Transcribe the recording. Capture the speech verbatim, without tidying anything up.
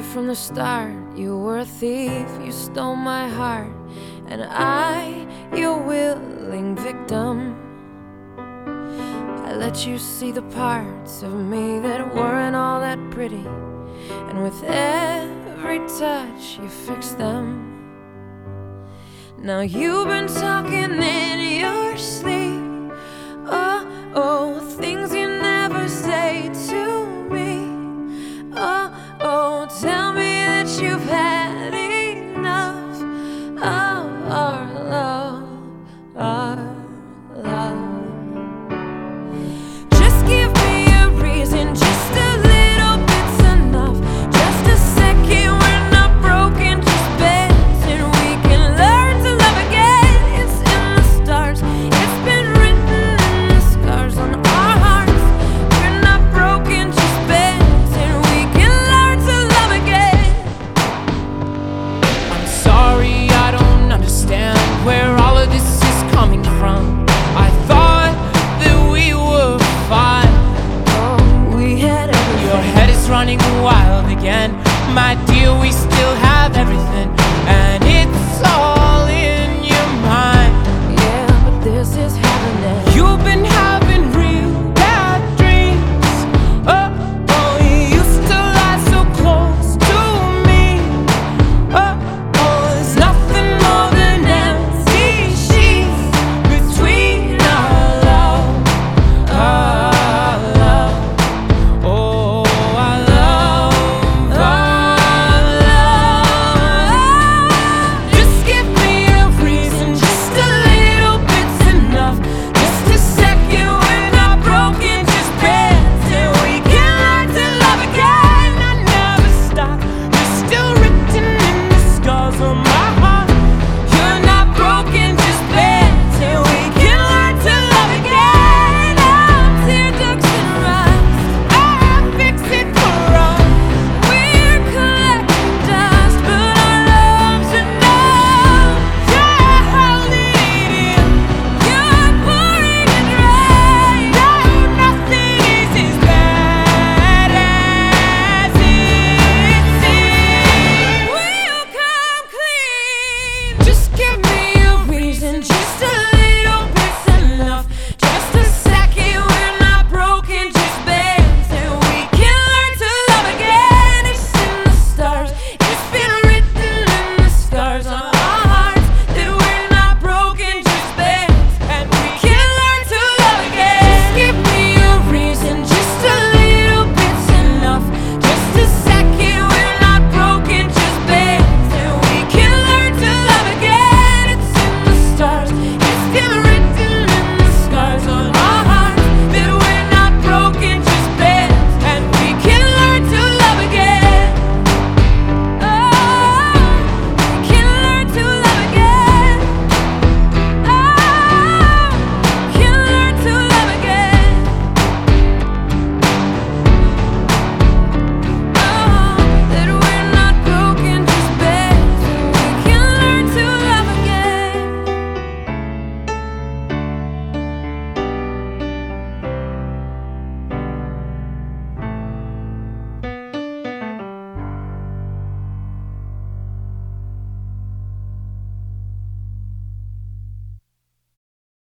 right from the start. You were a thief, you stole my heart, and I, your willing victim. I let you see the parts of me that weren't all that pretty, and with every touch you fixed them. Now you've been talking in your sleep,